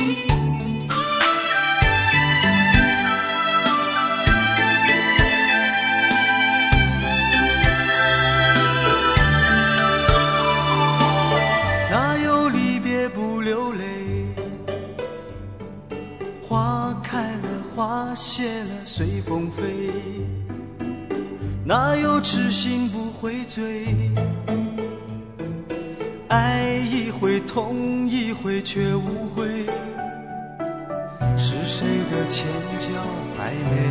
哪有离别不流泪？花开了，花谢了，随风飞。哪有痴心不会醉？爱一回，痛一回，却无悔。是谁的千娇百媚，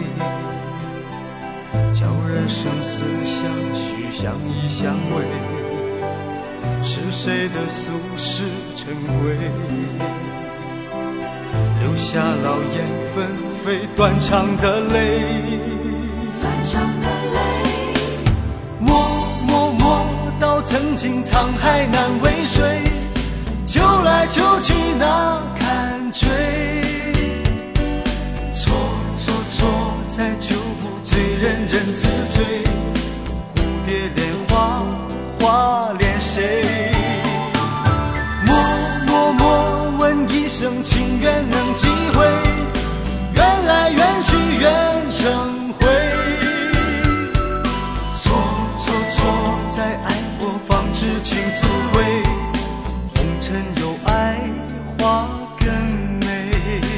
叫人生死相许，相依相偎？是谁的俗世尘归，留下老燕纷飞，断肠的泪。摸到曾经沧海难为水，秋来秋去哪堪追？错在酒不醉，人人自醉。蝴蝶恋花，花恋谁？默问一声，情缘能几回？缘来缘去，缘成灰。错在爱过方知情滋味，红尘有爱，花更美。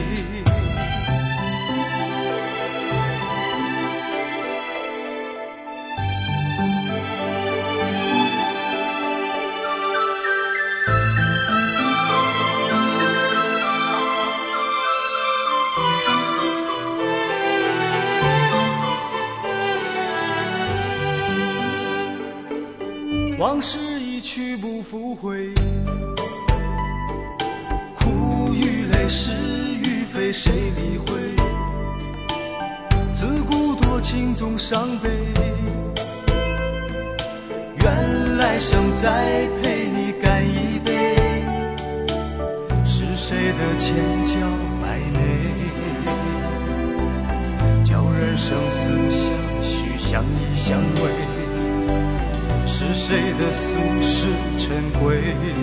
往事一去不复回，苦与累，是与非，谁理会？自古多情总伤悲，愿来生再陪你干一杯。是谁的千娇百媚，叫人生死相许，相依相偎？是谁的俗世尘归，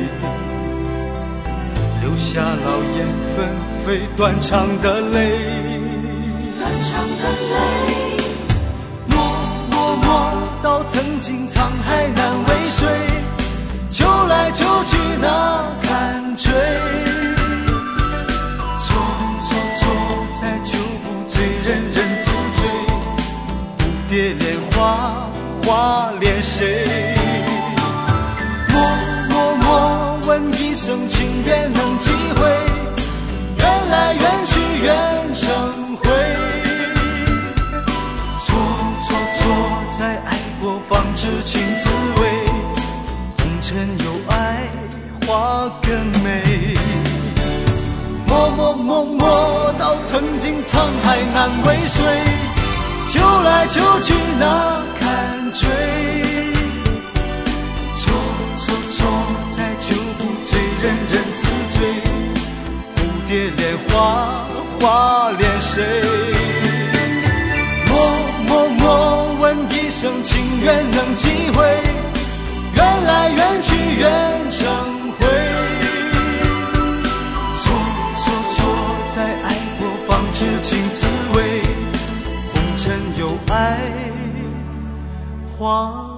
留下老燕纷飞，断肠的泪。默到曾经沧海难为水，秋来秋去哪堪追？错在酒不醉，人人自醉。蝴蝶恋花，花恋谁？默问一声，情缘能几回？缘来缘去，缘成灰。错在爱过方知情滋味，红尘有爱，花更美。默到曾经沧海难为水，秋来秋去哪堪追？错在酒不醉，人人自醉。蝴蝶恋花，花恋谁？默问一声，情缘能几回？缘来缘去，缘成灰。错在爱过方知情滋味，红尘有爱，花